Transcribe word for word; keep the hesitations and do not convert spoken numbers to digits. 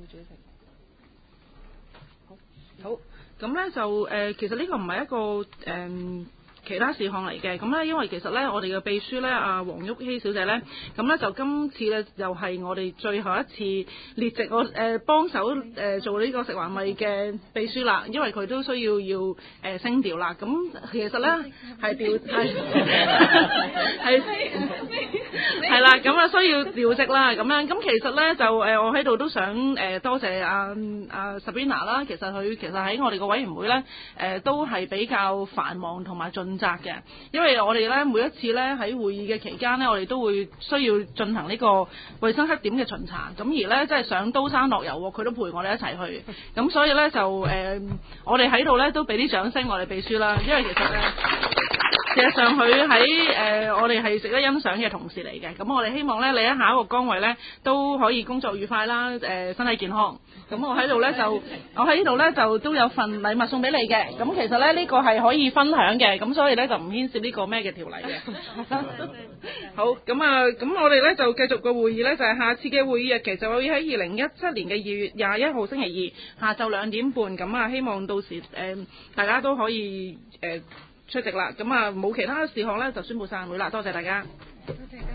主席。好，咁咧就誒、呃，其實呢個唔係一個誒。呃其他事項嚟嘅，咁咧因為其實咧我哋嘅秘書咧阿黃旭熙小姐咧，咁咧就今次咧又係我哋最後一次列席我誒、呃、幫手誒、呃、做呢個食環衞嘅秘書啦，因為佢都需要要誒、呃、升調啦。咁其實咧係調係係係啦，咁啊需要調職啦，咁樣咁其實咧就誒、呃、我喺度都想誒、呃、多謝阿阿 Sabrina 啦，其實佢其實喺我哋個委員會咧誒、呃、都係比較繁忙同埋盡責嘅，因為我哋咧每一次咧喺會議嘅期間咧，我哋都會需要進行呢個衛生黑點嘅巡查，咁而咧即係上刀山落油喎，佢都陪我哋一齊去，咁所以咧就誒、呃、我哋喺度咧都俾啲掌聲我哋秘書啦，因為其實咧事實上佢喺誒我哋係值得欣賞嘅同事嚟嘅，咁我哋希望咧你喺下一個崗位咧都可以工作愉快啦，誒、呃、身體健康。咁我喺度咧就我喺呢度咧就都有份禮物送俾你嘅，咁其實咧呢、呢個係可以分享嘅，咁所以咧就唔牽涉呢個咩嘅條例嘅。好，咁啊，咁我哋咧就繼續個會議咧，就係、是、下次嘅會議日期就會喺二零一七年嘅二月廿一號星期二下晝兩點半，咁啊希望到時誒、呃、大家都可以誒、呃、出席啦，咁啊冇其他事項咧就宣佈散會啦，多謝大家。多謝。